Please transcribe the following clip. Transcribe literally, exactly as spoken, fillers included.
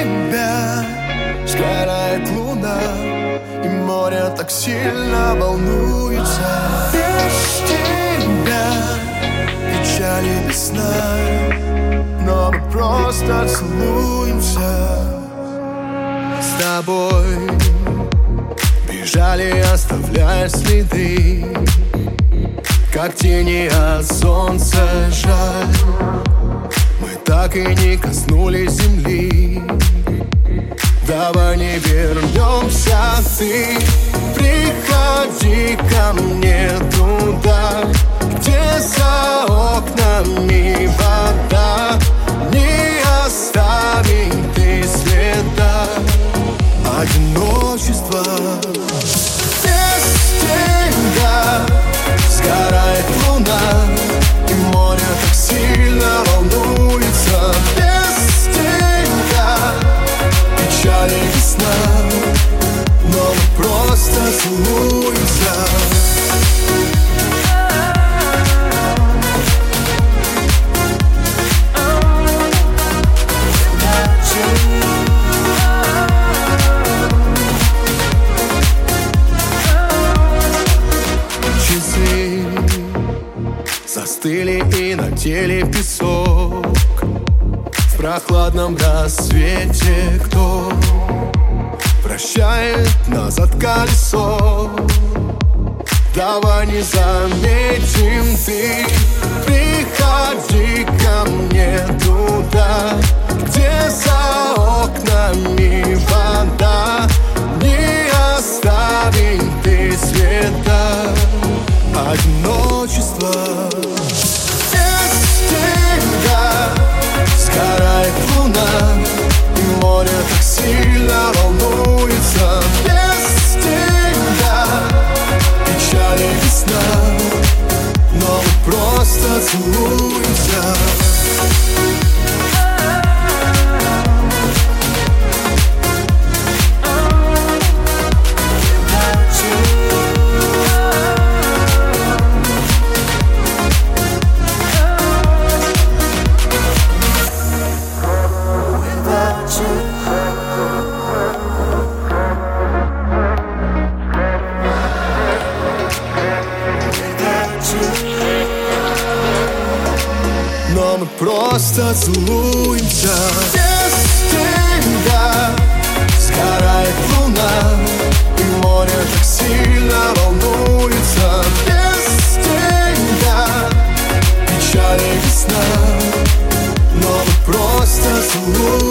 тебя сгорает луна, и море так сильно волнуется. Без тебя печали без сна, но мы просто целуемся. С тобой бежали, оставляя следы, как тени от солнца. Жаль, мы так и не коснулись земли. Давай не вернемся, ты приходи ко мне туда, где за окнами вода. Не оставим ты следа одиночества. Без тебя сгорает луна, и море так сильно волнуется. Без тебя печали весна, но мы просто целуемся. Часы застыли, и на теле песок. В прохладном рассвете кто вращает назад колесо? Давай не заметим, ты приходи ко мне туда, где за окнами вода. Не оставим ты следа одиночества. Без тебя сгорает луна, и море так сильно волнуется. Без тебя печали весна, но мы просто целуемся. Но мы просто целуемся. Без тебя сгорает луна, и море так сильно волнуется. Без тебя печали весна, но мы просто целуемся.